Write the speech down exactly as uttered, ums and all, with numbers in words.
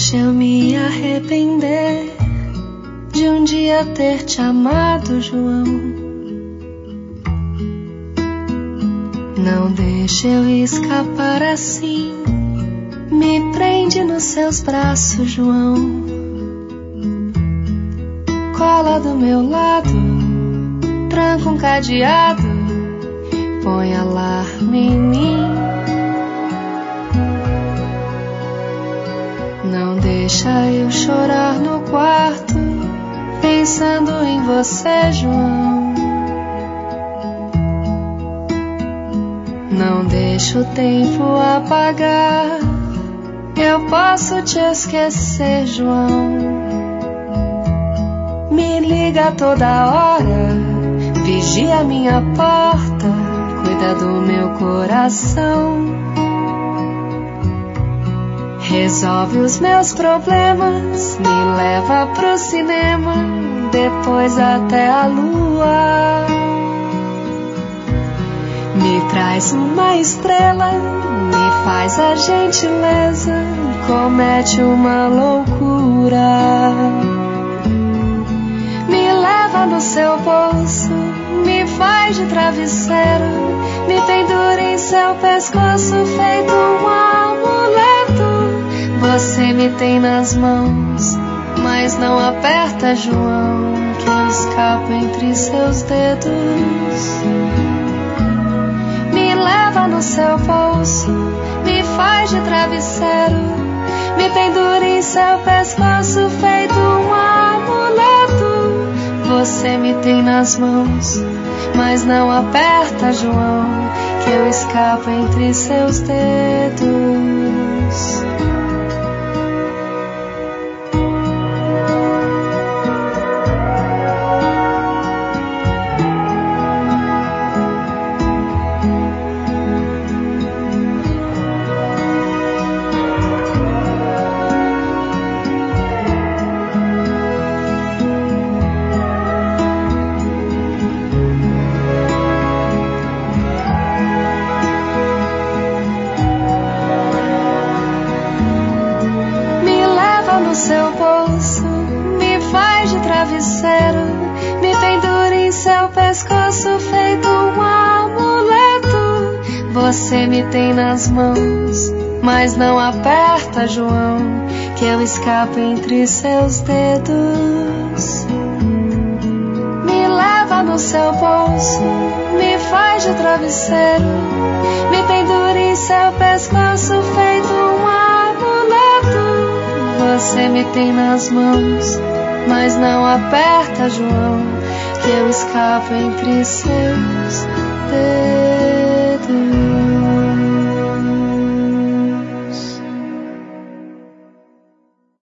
deixa eu me arrepender de um dia ter te amado, João. Não deixa eu escapar assim, me prende nos seus braços, João. Cola do meu lado, tranca um cadeado, põe alarme em mim. Não deixa eu chorar no quarto, pensando em você, João. Não deixa o tempo apagar, eu posso te esquecer, João. Me liga toda hora, vigia minha porta, cuida do meu coração. Resolve os meus problemas, me leva pro cinema, depois até a lua. Me traz uma estrela, me faz a gentileza, comete uma loucura. Me leva no seu bolso, me faz de travesseiro, me pendura em seu pescoço feito um amuleto. Você me tem nas mãos, mas não aperta, João, que eu escapo entre seus dedos. Me leva no seu bolso, me faz de travesseiro, me pendura em seu pescoço feito um amuleto. Você me tem nas mãos, mas não aperta, João, que eu escapo entre seus dedos. Me pendura em seu pescoço feito um amuleto. Você me tem nas mãos, mas não aperta, João, que eu escapo entre seus dedos. Me leva no seu bolso, me faz de travesseiro, me pendura em seu pescoço feito um amuleto. Você me tem nas mãos, mas não aperta, João, que eu escapo entre seus dedos.